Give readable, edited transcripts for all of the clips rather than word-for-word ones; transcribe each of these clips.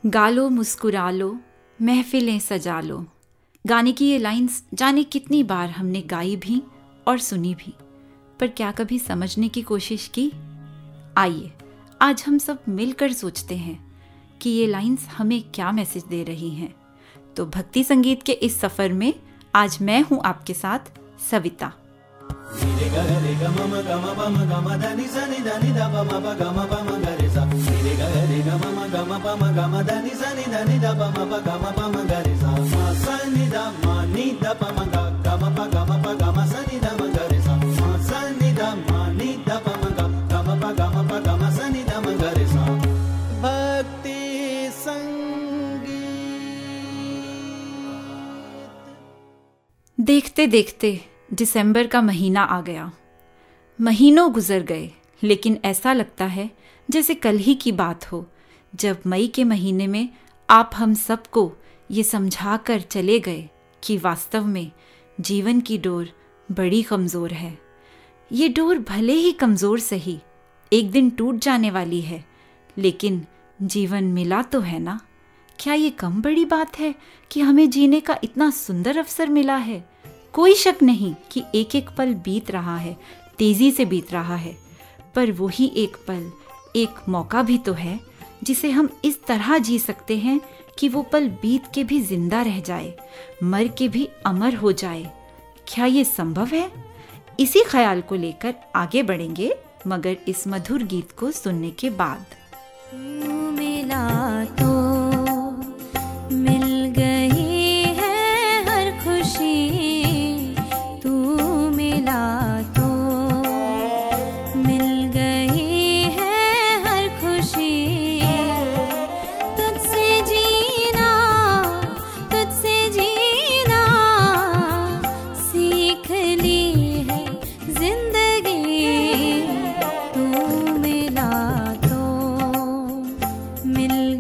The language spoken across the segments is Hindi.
गा लो मुस्कुरा लो महफिलें सजा लो। गाने की ये लाइंस जाने कितनी बार हमने गाई भी और सुनी भी, पर क्या कभी समझने की कोशिश की? आइए आज हम सब मिलकर सोचते हैं कि ये लाइंस हमें क्या मैसेज दे रही हैं। तो भक्ति संगीत के इस सफर में आज मैं हूं आपके साथ सविता। देखते देखते दिसंबर का महीना आ गया। महीनों गुजर गए, लेकिन ऐसा लगता है जैसे कल ही की बात हो, जब मई के महीने में आप हम सबको ये समझा कर चले गए कि वास्तव में जीवन की डोर बड़ी कमज़ोर है। ये डोर भले ही कमज़ोर सही एक दिन टूट जाने वाली है, लेकिन जीवन मिला तो है ना। क्या ये कम बड़ी बात है कि हमें जीने का इतना सुंदर अवसर मिला है? कोई शक नहीं कि एक एक पल बीत रहा है, तेजी से बीत रहा है, पर वही एक पल एक मौका भी तो है जिसे हम इस तरह जी सकते हैं कि वो पल बीत के भी जिंदा रह जाए, मर के भी अमर हो जाए। क्या ये संभव है? इसी ख्याल को लेकर आगे बढ़ेंगे, मगर इस मधुर गीत को सुनने के बाद। मिला तो मिल गई है हर खुशी, तू मिला तो मिल गई है हर खुशी। तुझसे जीना सीख ली है जिंदगी, तू मिला तो मिल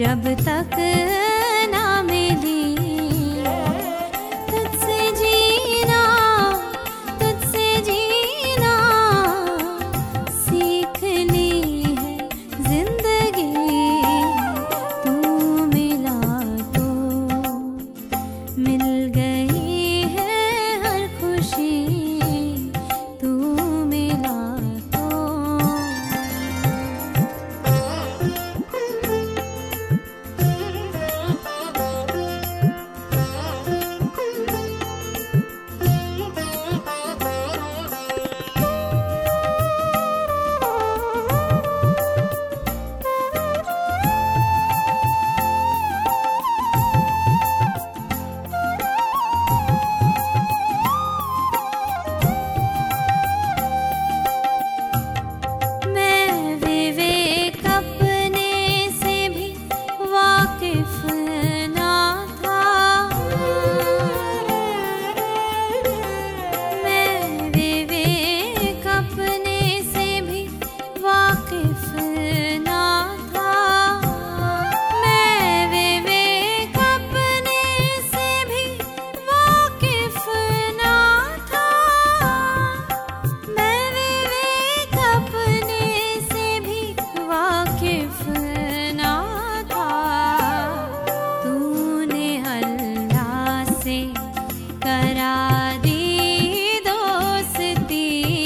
जब तक ना मिली तुझसे जीना, तुझसे जीना सीख ली है जिंदगी। तू मिला तो मिल गई है हर खुशी, तू मिला तो। मैं विवेक अपने से भी वाकिफ ना था, मैं विवेक अपने से भी वाकिफ ना था, मैं विवेक अपने से भी वाकिफ ना था, मैं विवेक अपने से भी वाकिफ ना था। तूने अल्लाह से करा दी दोस्ती,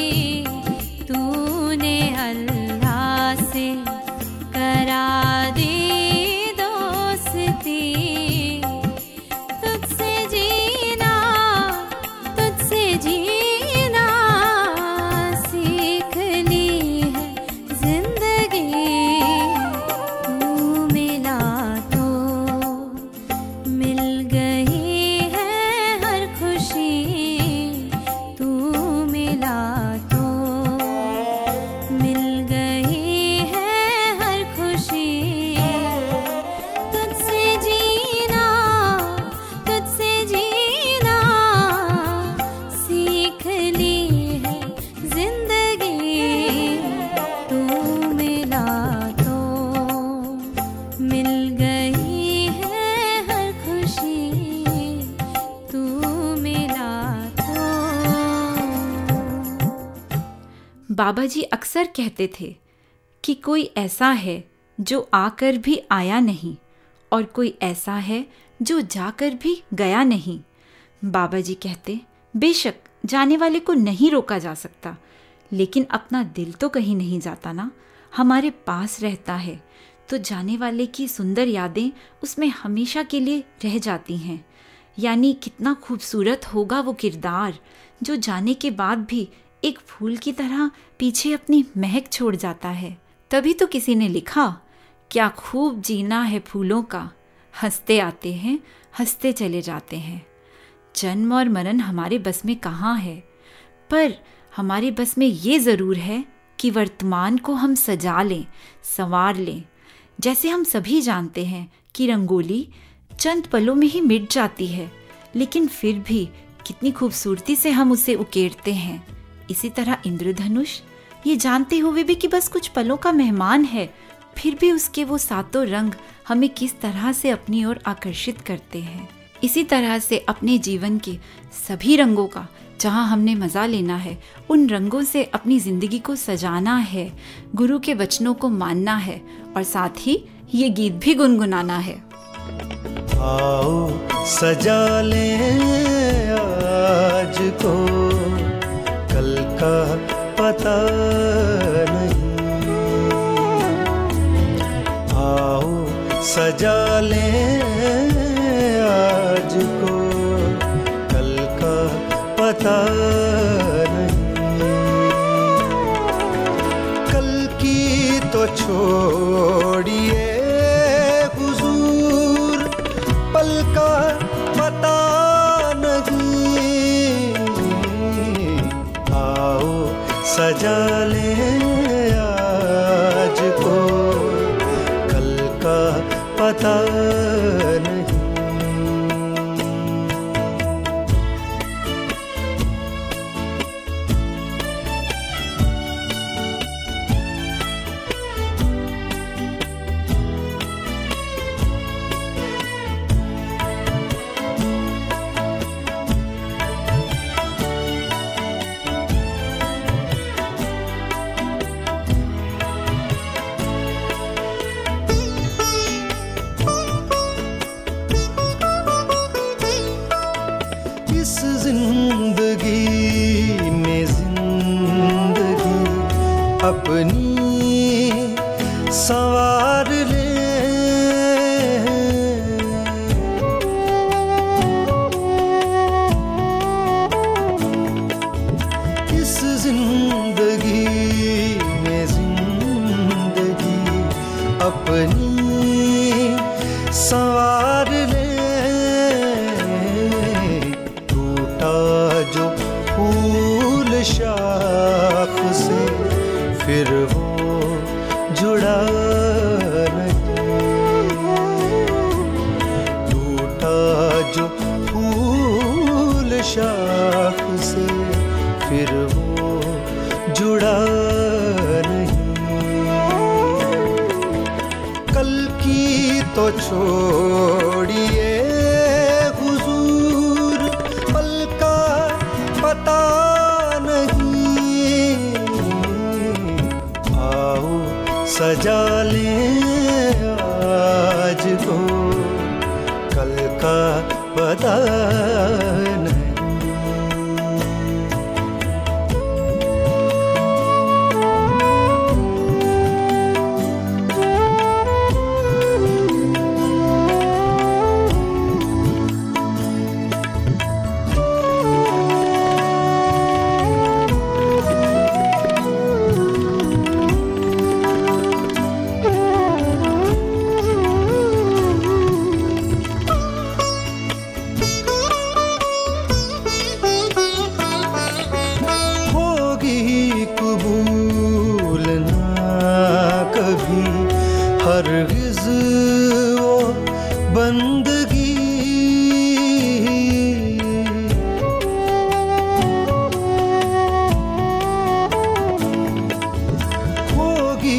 तूने अल्लाह से करा दी दोस्ती। तुझसे जीना, तुझसे जीना सीख ली है जिंदगी। तू मिला तो मिल गई है हर खुशी, तू मिला तो मिल गई है हर खुशी। तुझसे जीना, तुझसे जीना सीख ली है जिंदगी। तू मिला तो मिल गई है हर खुशी, तू मिला तो। बाबा जी अक्सर कहते थे कि कोई ऐसा है जो आकर भी आया नहीं और कोई ऐसा है जो जाकर भी गया नहीं। बाबा जी कहते, बेशक जाने वाले को नहीं रोका जा सकता, लेकिन अपना दिल तो कहीं नहीं जाता ना, हमारे पास रहता है। तो जाने वाले की सुंदर यादें उसमें हमेशा के लिए रह जाती हैं। यानी कितना खूबसूरत होगा वो किरदार जो जाने के बाद भी एक फूल की तरह पीछे अपनी महक छोड़ जाता है। तभी तो किसी ने लिखा, क्या खूब जीना है फूलों का, हंसते आते हैं हंसते चले जाते हैं। जन्म और मरण हमारे बस में कहाँ है, पर हमारे बस में ये ज़रूर है कि वर्तमान को हम सजा लें, संवार लें। जैसे हम सभी जानते हैं कि रंगोली चंद पलों में ही मिट जाती है, लेकिन फिर भी कितनी खूबसूरती से हम उसे उकेरते हैं। इसी तरह इंद्रधनुष, ये जानते हुए भी कि बस कुछ पलों का मेहमान है, फिर भी उसके वो सातों रंग हमें किस तरह से अपनी ओर आकर्षित करते हैं। इसी तरह से अपने जीवन के सभी रंगों का जहाँ हमने मज़ा लेना है, उन रंगों से अपनी ज़िंदगी को सजाना है, गुरु के वचनों को मानना है और साथ ही ये गीत भी गुनगुनाना है। आओ सजा लें आज को, कल का पता नहीं। आओ सजा लें आज को, कल का पता नहीं। कल की तो छोड़िए हुजूर, पल का पता नहीं। आओ सजा लें आज को, कल का पता नहीं। अपनी संवार ले। इस जिंदगी में जिंदगी अपनी संवार ले। टूटा जो फूल शाख से फिर वो जुड़ा नहीं। टूटा जो फूल शाख से फिर वो जुड़ा नहीं। कल की तो छोड़िए हुजूर, पल का पता नहीं। आओ सजा लें आज को, कल का पता नहीं। कबूल ना कभी हरगिज़ वो बंदगी। होगी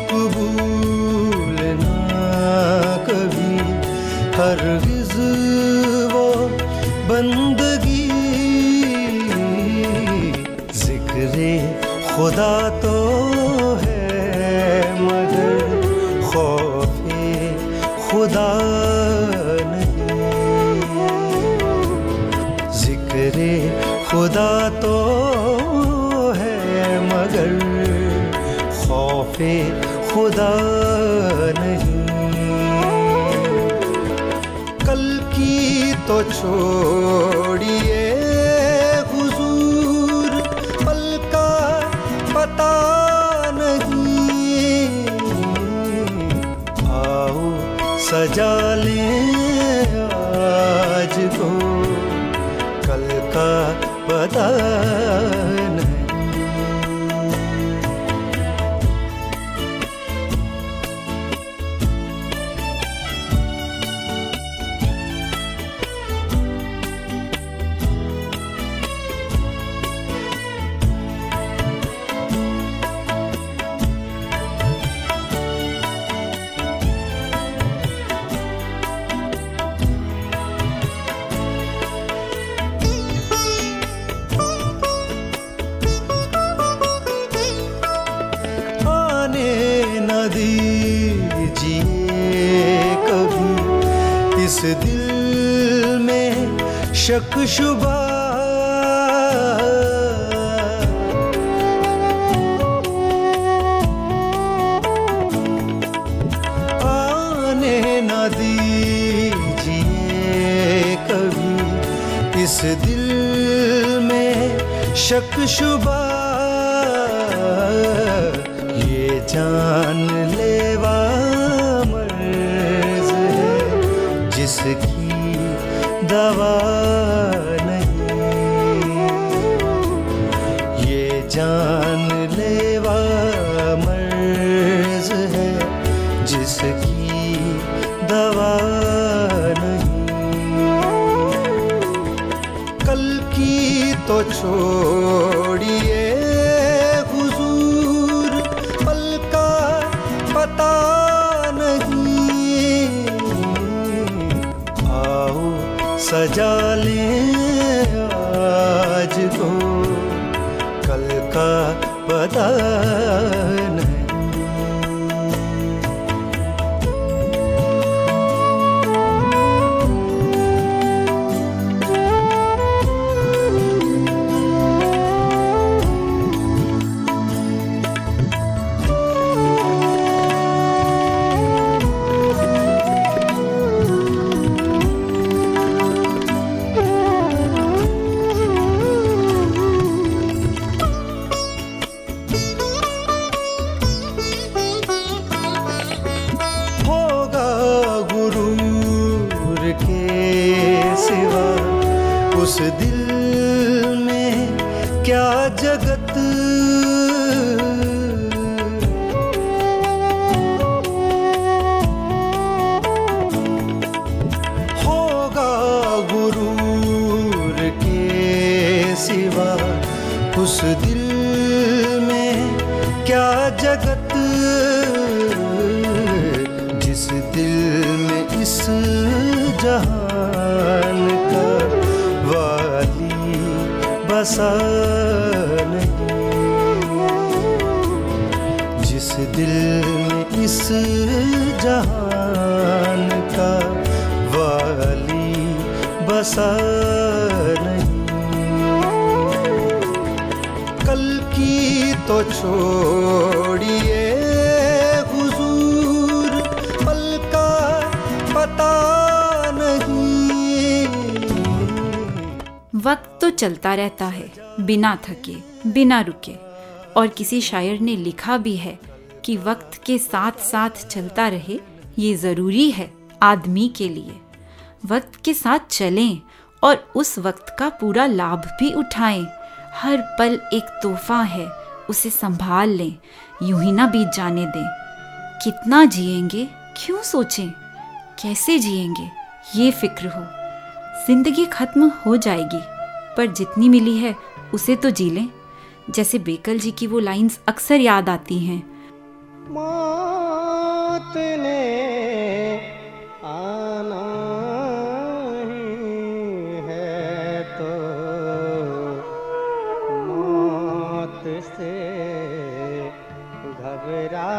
कबूल ना कभी हरगिज़ वो बंदगी। ज़िक्रे खुदा तो है मगर खौफे खुदा नहीं। ज़िक्रे खुदा तो है मगर खौफे खुदा नहीं। कल की तो छोड़िए हुजूर, पल का पता नहीं। आओ सजा लें आज को, कल का पता नहीं। दीजिए कभी इस दिल में शक शुबा। आने न दीजिए कभी इस दिल में शक शुबा। ये जान लेवा मर्ज़ है जिसकी दवा नहीं। ये जान लेवा मर्ज़ है जिसकी दवा नहीं। कल की तो छोड़िए पता नहीं। आओ सजा लें आज को, कल का पता नहीं। सिवा उस दिल में क्या जगत। होगा गुरूर के सिवा उस दिल में क्या जगत, जिस दिल में इस जहान का वाली बसा नहीं, जिस दिल में इस जहान का वाली बसा नहीं। कल की तो छोड़िए हुजूर, पल का पता नहीं। वक्त तो चलता रहता है बिना थके बिना रुके, और किसी शायर ने लिखा भी है कि वक्त के साथ साथ चलता रहे ये ज़रूरी है आदमी के लिए। वक्त के साथ चलें और उस वक्त का पूरा लाभ भी उठाएं। हर पल एक तोहफा है, उसे संभाल लें, यूं ही ना बीत जाने दें। कितना जिएंगे क्यों सोचें, कैसे जिएंगे ये फिक्र हो। जिंदगी खत्म हो जाएगी पर जितनी मिली है उसे तो जी लें। जैसे बेकल जी की वो लाइंस अक्सर याद आती हैं, मौत ने आना ही है तो मौत से घबरा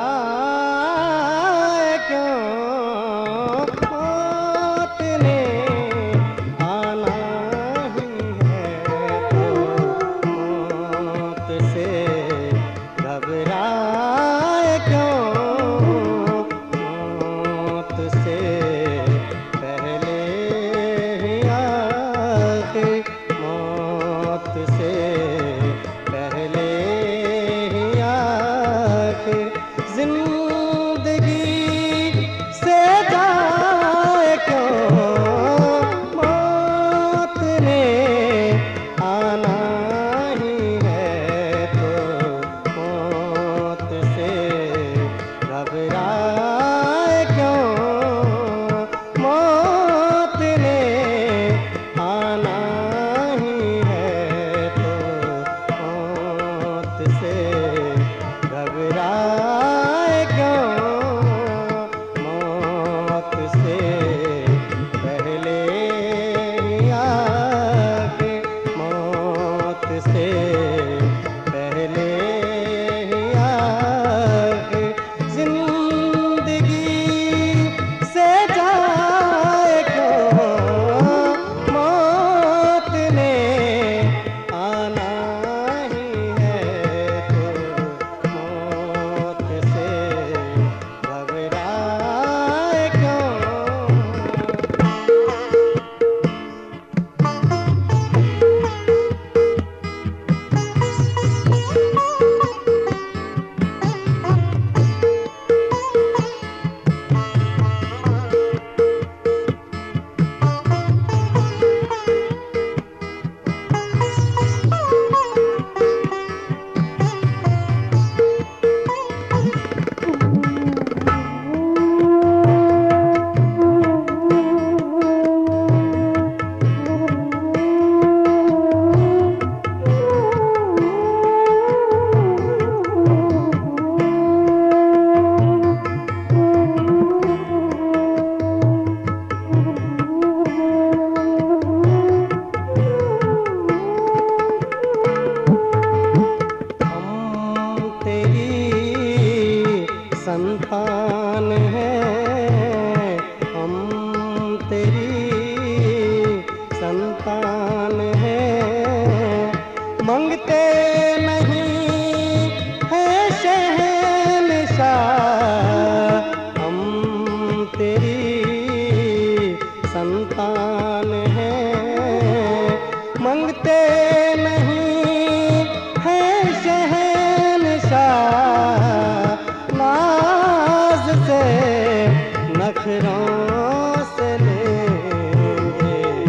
क्यों। मौत ने आना ही है तो मौत से घबरा संतान है, हम तेरी संतान है। मांगते नहीं है शहंशाह, हम तेरी संतान है। मांगते नहीं है शहंशाह, नखरों से लेंगे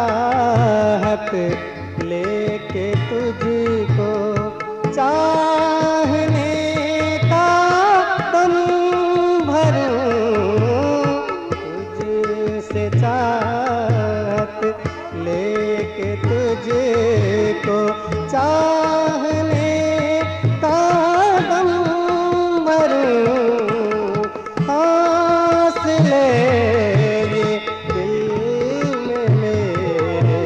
चाहत लेके तुझको चाहने का दम भरूं, तुझसे चाहत लेके तुझको चाहने का दम भरूं, हौसले ये दिल में मेरे,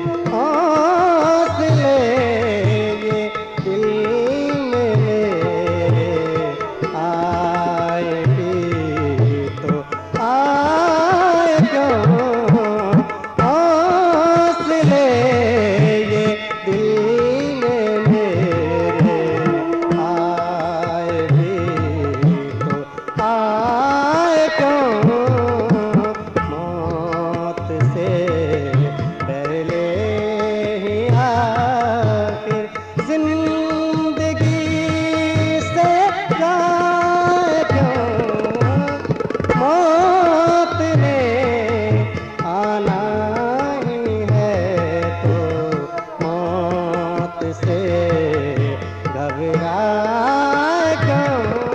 हौसले ये दिल में मेरे, आए भी तो आए क्यों, हौसले ये दिल में मेरे, आए भी तो आए क्यों, मौत से पहले ही आखिर जिंदगी से जाए क्यों, मौत ने आना ही है तो मौत से घबराए क्यों।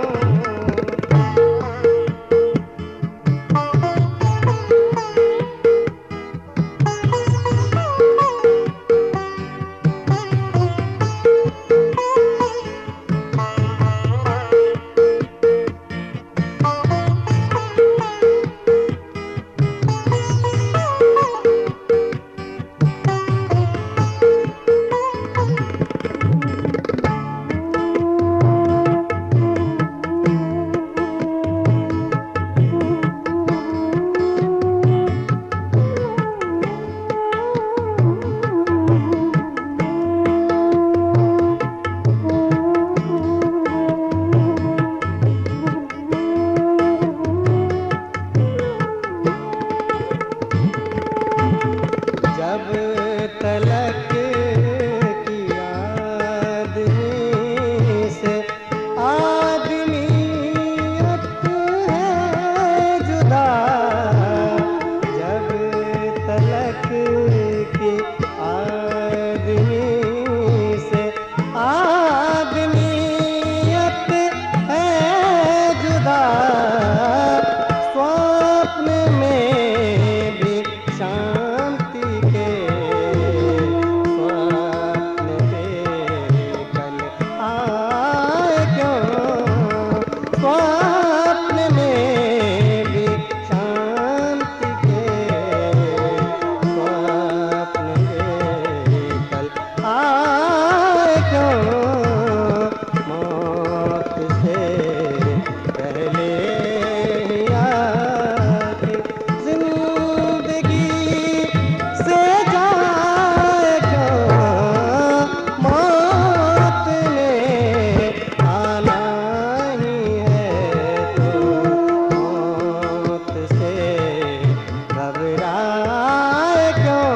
जब तलक की आदमी से आदमियत है जुदा, जब तलक की आदमी से आदमियत है जुदा, स्वप्न में भी शांति के स्वप्न के कल आए क्यों, स्वप्न में भी शांति के स्वप्न के कल आए क्यों, मौत से पहले ही आखिर जिंदगी से जाए क्यों, मौत ने आना ही है तो मौत से घबराए क्यों,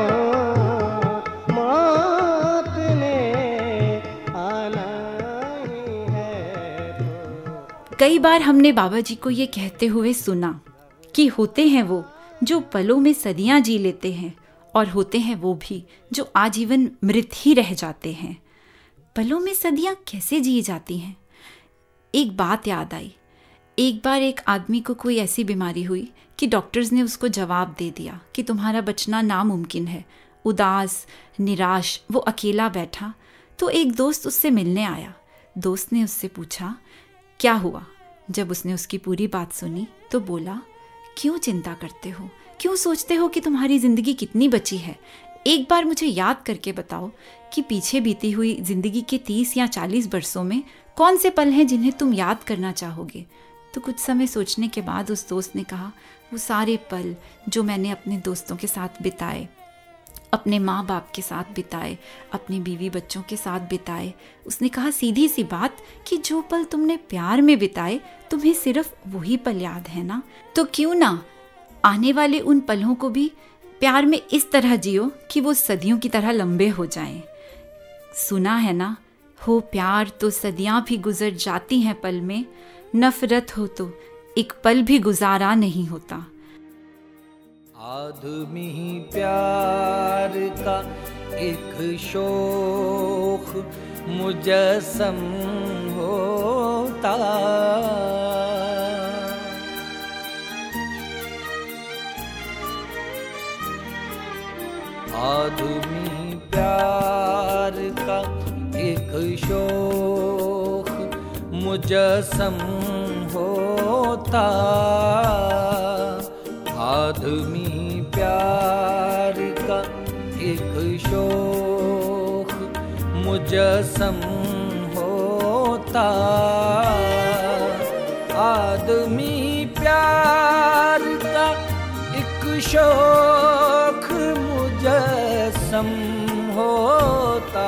मौत ने आना ही है तो। कई बार हमने बाबा जी को ये कहते हुए सुना कि होते हैं वो जो पलों में सदियां जी लेते हैं और होते हैं वो भी जो आजीवन मृत ही रह जाते हैं। पलों में सदियां कैसे जी जाती हैं? एक बात याद आई। एक बार एक आदमी को कोई ऐसी बीमारी हुई कि डॉक्टर्स ने उसको जवाब दे दिया कि तुम्हारा बचना नामुमकिन है। उदास, निराश वो अकेला बैठा तो एक दोस्त उससे मिलने आया। दोस्त ने उससे पूछा क्या हुआ? जब उसने उसकी पूरी बात सुनी तो बोला, क्यों चिंता करते हो? क्यों सोचते हो कि तुम्हारी जिंदगी कितनी बची है? एक बार मुझे याद करके बताओ कि पीछे बीती हुई जिंदगी के 30 या 40 वर्षों में कौन से पल हैं जिन्हें तुम याद करना चाहोगे? तो कुछ समय सोचने के बाद उस दोस्त ने कहा, वो सारे पल जो मैंने अपने दोस्तों के साथ बिताए, अपने माँ बाप के साथ बिताए, अपनी बीवी बच्चों के साथ बिताए। उसने कहा सीधी सी बात कि जो पल तुमने प्यार में बिताए तुम्हें सिर्फ वही पल याद है ना, तो क्यों ना आने वाले उन पलों को भी प्यार में इस तरह जियो कि वो सदियों की तरह लंबे हो जाएं। सुना है ना, हो प्यार तो सदियां भी गुजर जाती हैं पल में, नफरत हो तो एक पल भी गुजारा नहीं होता। आदमी प्यार का एक शोख मुजस्सम होता, आदमी प्यार का एक शोख मुजस्सम होता, आदमी प्यार का एक शोख मुजस्सम होता, आदमी प्यार का एक शोख मुजस्सम होता,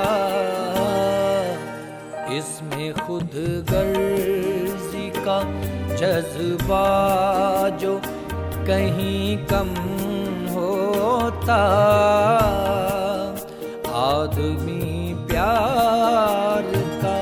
इसमें खुद गर्जी का जज्बा जो कहीं कम होता, आदमी प्यार का।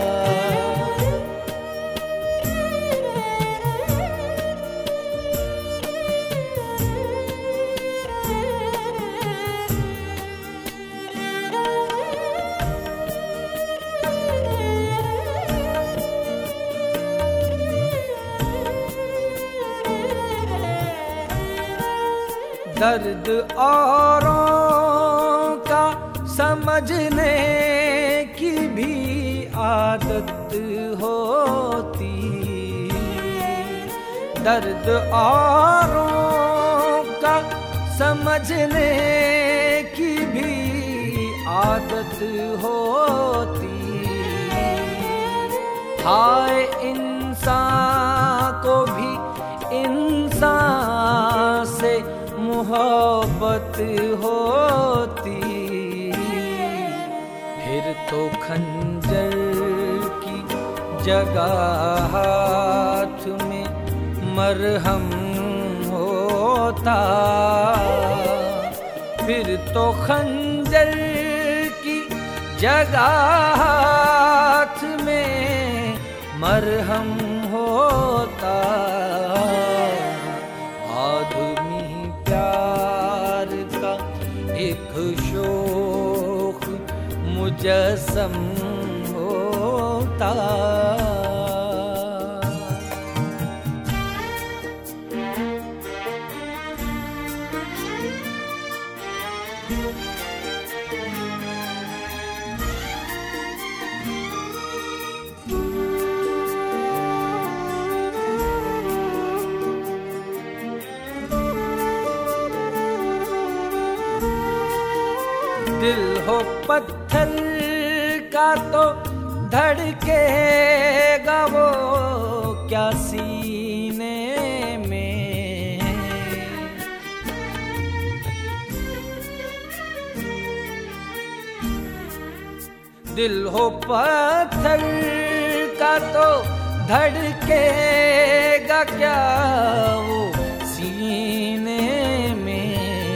दर्द औरों का समझने की भी आदत होती, दर्द औरों का समझने की भी आदत होती, हाय इंसान को भी इंसान से मोहब्बत होती, फिर तो खंजर की जगह हाथ में मरहम होता, फिर तो खंजर की जगह हाथ में मरहम होता, आदमी प्यार का एक शोख मुजस्सम होता। दिल हो पत्थर का तो धड़केगा वो क्या सीने में, दिल हो पत्थर का तो धड़केगा क्या वो सीने में,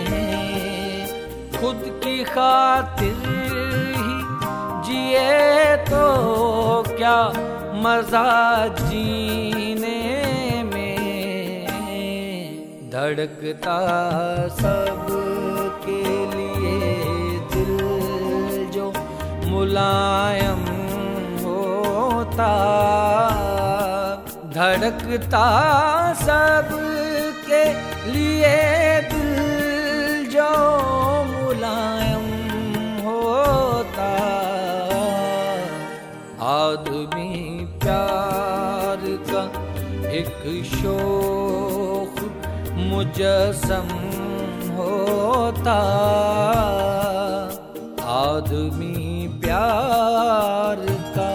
खुद की खातिर ही जिए तो क्या मजा जीने में, धड़कता सब के लिए दिल जो मुलायम होता, धड़कता सब के लिए दिल जो मुलायम होता, आदमी प्यार का एक शोख मुजस्सम होता, आदमी प्यार का।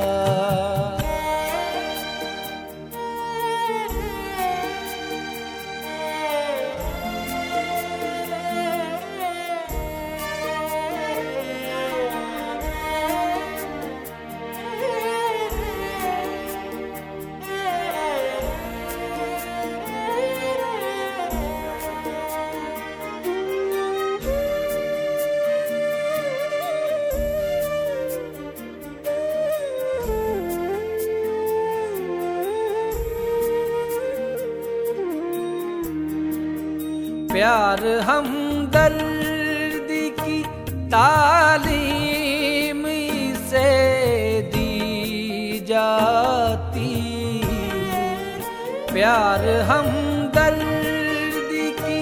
प्यार हमदर्दी की तालीम से दी जाती, प्यार हमदर्दी की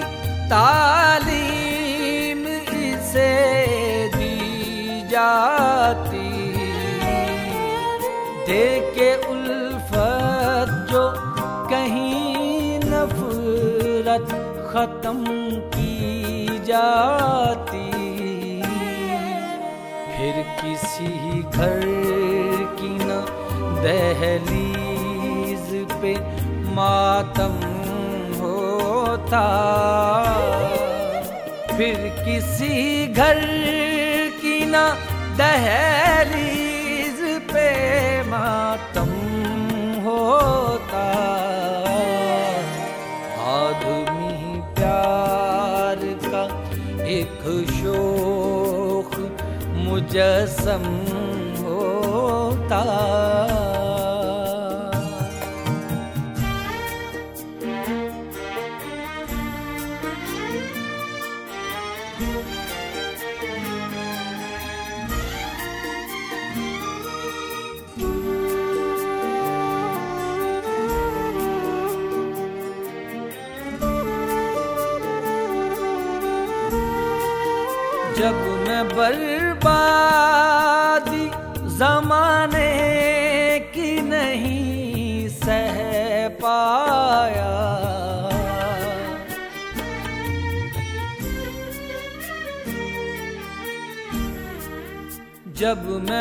तालीम इसे दी जाती। देके उल्फत जो कहीं नफरत खत्म की जाती, फिर किसी घर की न दहलीज पे मातम होता, फिर किसी घर की न दहलीज पे मातम होता। आदमी प्यार का एक शोख मुजस्सम होता। जब मैं बर्बादी ज़माने की नहीं सह पाया, जब मैं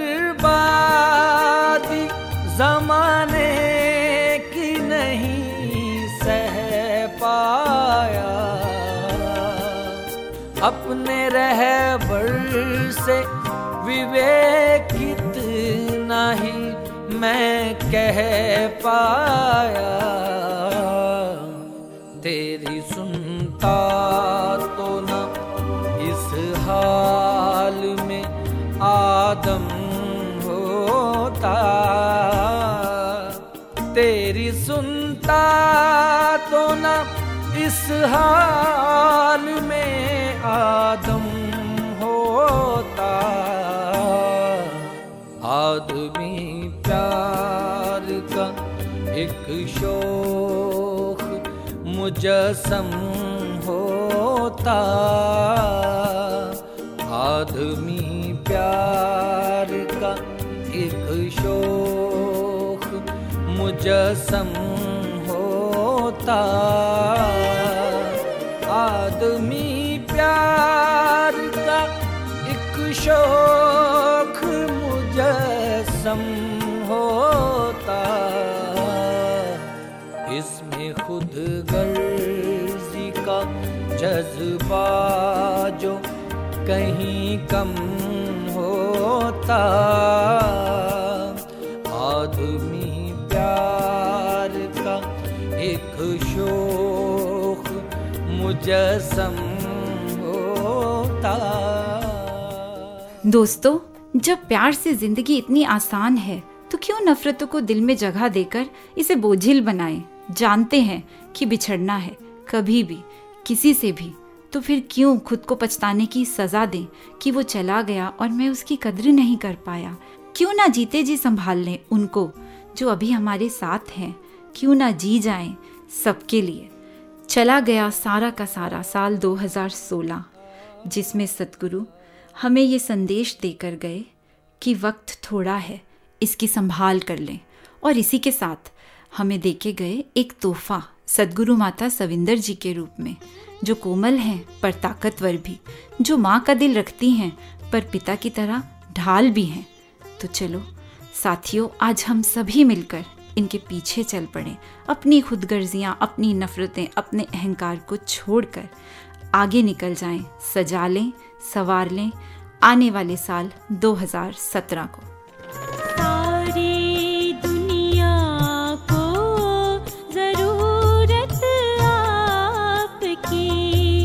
बर्बादी ज़माने की नहीं सह पाया, अपने रहबर से विवेकित नहीं मैं कह पाया। तेरी सुनता तो न इस हाल में आदम होता, तेरी सुनता तो न इस हाल में आदम होता। आदमी प्यार का एक शौक मुजस्सम होता, आदमी प्यार का एक शौक मुजस्सम होता। आदमी प्यार का एक शौक मुजस्सम होता। इसमें खुद गर्जी का जज्बा जो कहीं कम होता, आदमी प्यार का एक शौक मुजस्सम होता। दोस्तों, जब प्यार से जिंदगी इतनी आसान है तो क्यों नफरतों को दिल में जगह देकर इसे बोझिल बनाएं। जानते हैं कि बिछड़ना है कभी भी किसी से भी, तो फिर क्यों खुद को पछताने की सजा दें कि वो चला गया और मैं उसकी कद्र नहीं कर पाया। क्यों ना जीते जी संभाल लें उनको जो अभी हमारे साथ हैं। क्यों ना जी जाएं सबके लिए। चला गया सारा का सारा साल 2016, जिसमें सतगुरु हमें ये संदेश देकर गए कि वक्त थोड़ा है, इसकी संभाल कर लें। और इसी के साथ हमें देके गए एक तोहफा सद्गुरु माता सविंदर जी के रूप में, जो कोमल हैं पर ताकतवर भी, जो माँ का दिल रखती हैं पर पिता की तरह ढाल भी हैं। तो चलो साथियों, आज हम सभी मिलकर इनके पीछे चल पड़ें। अपनी खुदगर्जियाँ, अपनी नफरतें, अपने अहंकार को छोड़कर आगे निकल जाएं, सजा लें, संवार लें आने वाले साल 2017 को। सारी दुनिया को जरूरत आपकी,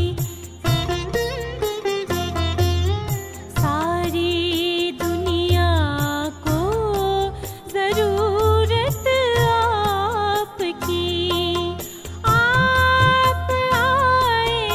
सारी दुनिया को जरूरत आपकी। आप आए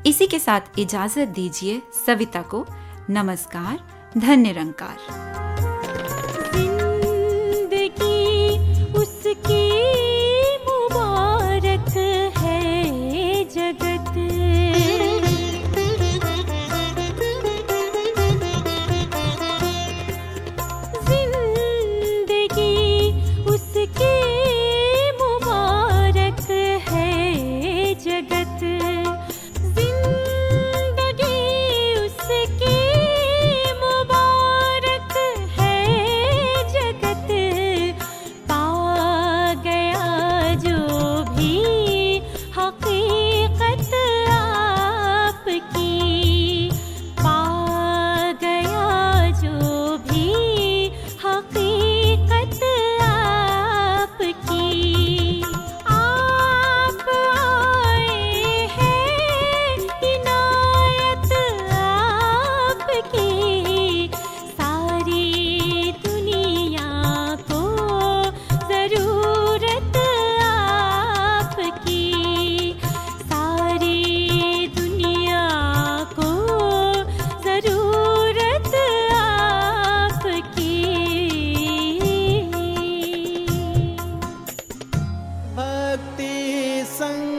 इसी के साथ इजाजत दीजिए सविता को। नमस्कार, धन्य निरंकार। जिंदगी उसकी मुबारक है जगत, जिंदगी उसकी मुबारक है जगत, जिंदगी उसकी मुबारक है जगत। पा गया जो भी हकीकत आपकी, पा गया जो भी हकीकत आपकी। आप आए हैं इनायत आपकी, सारी दुनिया को ज़रूरत आपकी, सारी दुनिया को ज़रूरत आपकी। भक्ति संग